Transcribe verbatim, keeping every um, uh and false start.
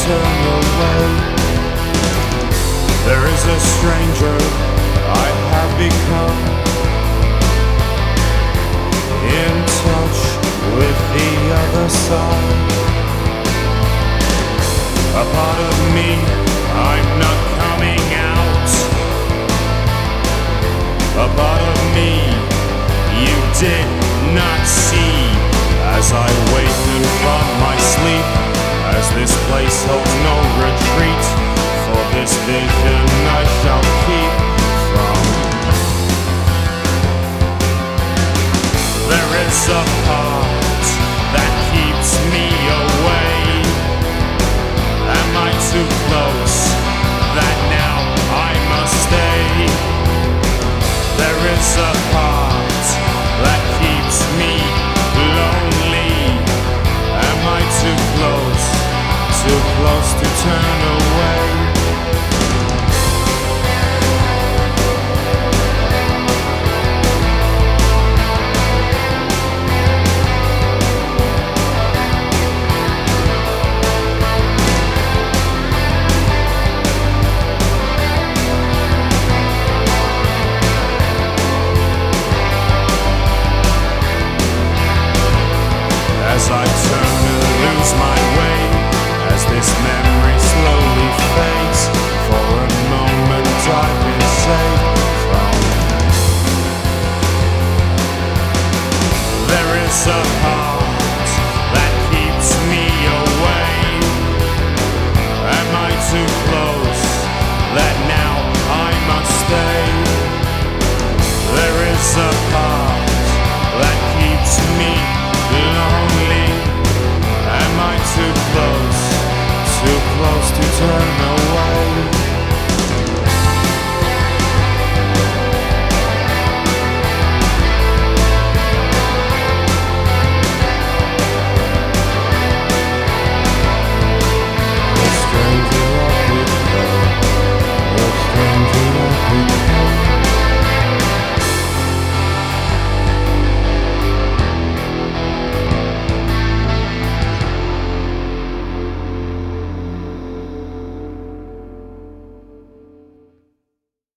turn away. There is a stranger I have become, in touch with the other side. A part of me, I'm not coming out. A part of me you did not see, as I waken from my sleep, as this place holds no retreat. For this vision I shall keep from. There is a part that keeps me away. Am I too close that now I must stay? There is a part that keeps me lonely. Am I too close, too close to turn away? As I turn and lose my way, as this memory slowly fades, for a moment I've been saved from. There is a heart that keeps me away. Am I too close that now I must stay? There is a heart that keeps me lonely. Am I too close, too close to turn away?